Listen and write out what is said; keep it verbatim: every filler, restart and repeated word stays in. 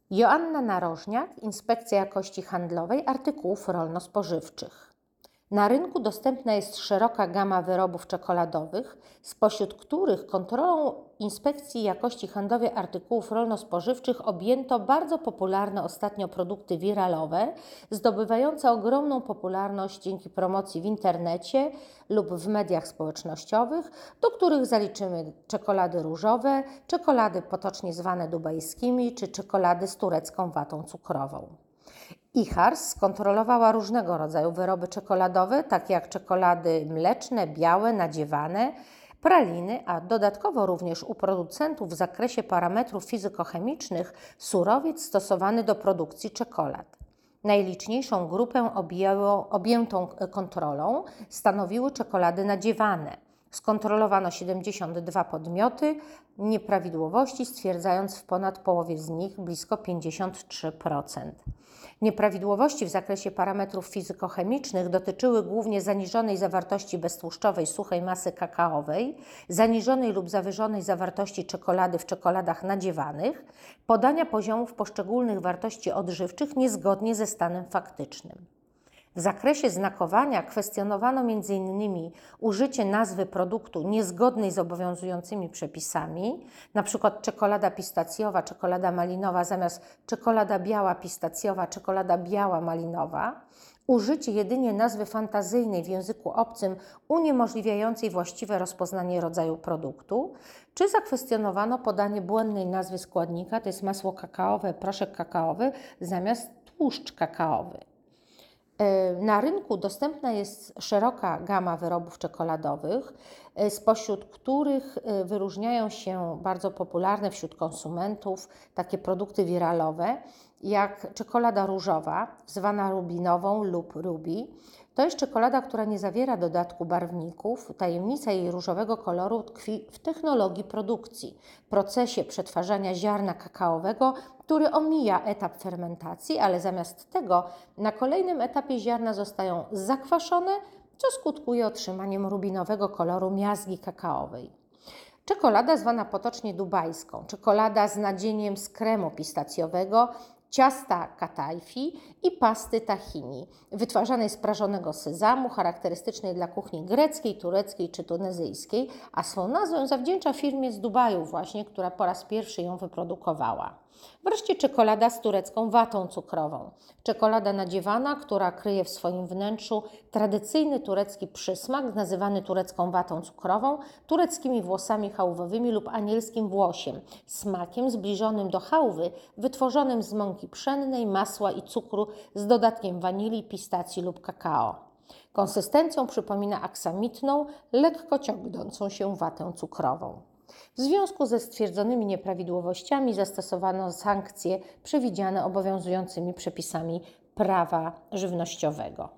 Joanna Narożniak, Inspekcja Jakości Handlowej Artykułów Rolno-Spożywczych. Na rynku dostępna jest szeroka gama wyrobów czekoladowych, spośród których kontrolą Inspekcji Jakości Handlowej Artykułów Rolno-Spożywczych objęto bardzo popularne ostatnio produkty wiralowe, zdobywające ogromną popularność dzięki promocji w internecie lub w mediach społecznościowych, do których zaliczymy czekolady różowe, czekolady potocznie zwane dubajskimi czy czekolady z turecką watą cukrową. IJHARS skontrolowała różnego rodzaju wyroby czekoladowe, takie jak czekolady mleczne, białe, nadziewane, praliny, a dodatkowo również u producentów w zakresie parametrów fizykochemicznych surowiec stosowany do produkcji czekolad. Najliczniejszą grupę objęło, objętą kontrolą stanowiły czekolady nadziewane. Skontrolowano siedemdziesiąt dwa podmioty, nieprawidłowości stwierdzając w ponad połowie z nich blisko pięćdziesiąt trzy procent. Nieprawidłowości w zakresie parametrów fizykochemicznych dotyczyły głównie zaniżonej zawartości beztłuszczowej suchej masy kakaowej, zaniżonej lub zawyżonej zawartości czekolady w czekoladach nadziewanych, podania poziomów poszczególnych wartości odżywczych niezgodnie ze stanem faktycznym. W zakresie znakowania kwestionowano między innymi użycie nazwy produktu niezgodnej z obowiązującymi przepisami, np. czekolada pistacjowa, czekolada malinowa zamiast czekolada biała pistacjowa, czekolada biała malinowa, użycie jedynie nazwy fantazyjnej w języku obcym uniemożliwiającej właściwe rozpoznanie rodzaju produktu, czy zakwestionowano podanie błędnej nazwy składnika, to jest masło kakaowe, proszek kakaowy zamiast tłuszcz kakaowy. Na rynku dostępna jest szeroka gama wyrobów czekoladowych, spośród których wyróżniają się bardzo popularne wśród konsumentów takie produkty wiralowe, jak czekolada różowa, zwana rubinową lub rubi. To jest czekolada, która nie zawiera dodatku barwników. Tajemnica jej różowego koloru tkwi w technologii produkcji, procesie przetwarzania ziarna kakaowego, który omija etap fermentacji, ale zamiast tego na kolejnym etapie ziarna zostają zakwaszone, co skutkuje otrzymaniem rubinowego koloru miazgi kakaowej. Czekolada zwana potocznie dubajską, czekolada z nadzieniem z kremu pistacjowego, ciasta katajfi i pasty tahini, wytwarzanej z prażonego sezamu, charakterystycznej dla kuchni greckiej, tureckiej czy tunezyjskiej, a swą nazwę zawdzięcza firmie z Dubaju właśnie, która po raz pierwszy ją wyprodukowała. Wreszcie czekolada z turecką watą cukrową. Czekolada nadziewana, która kryje w swoim wnętrzu tradycyjny turecki przysmak, nazywany turecką watą cukrową, tureckimi włosami chałwowymi lub anielskim włosiem, smakiem zbliżonym do chałwy, wytworzonym z mąki pszennej, masła i cukru z dodatkiem wanilii, pistacji lub kakao. Konsystencją przypomina aksamitną, lekko ciągnącą się watę cukrową. W związku ze stwierdzonymi nieprawidłowościami zastosowano sankcje przewidziane obowiązującymi przepisami prawa żywnościowego.